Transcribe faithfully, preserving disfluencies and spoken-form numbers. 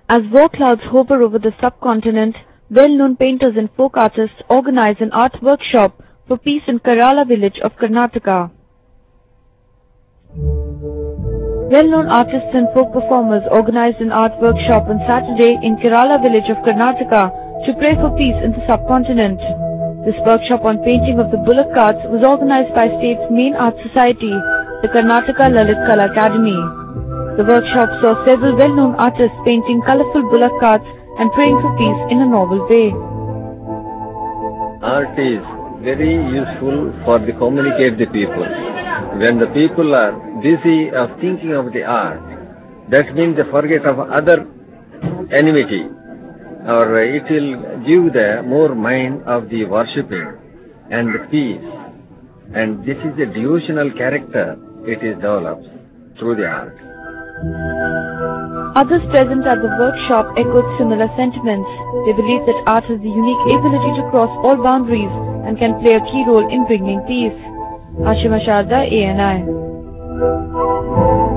As war clouds hover over the subcontinent, well-known painters and folk artists organize an art workshop for peace in Kerala village of Karnataka. Well-known artists and folk performers organized an art workshop on Saturday in Kerala village of Karnataka to pray for peace in the subcontinent. This workshop on painting of the bullock carts was organized by state's main art society, the Karnataka Lalit Kala Academy. The workshop saw several well-known artists painting colorful bullock carts and praying for peace in a novel way. Art is very useful for the communicate the people. When the people are busy of thinking of the art, that means they forget of other enmity, or it will give the more mind of the worshipping and the peace. And this is a devotional character it is developed through the art. Others present at the workshop echoed similar sentiments. They believe that art has the unique ability to cross all boundaries and can play a key role in bringing peace. Ashima Sharda, A N I.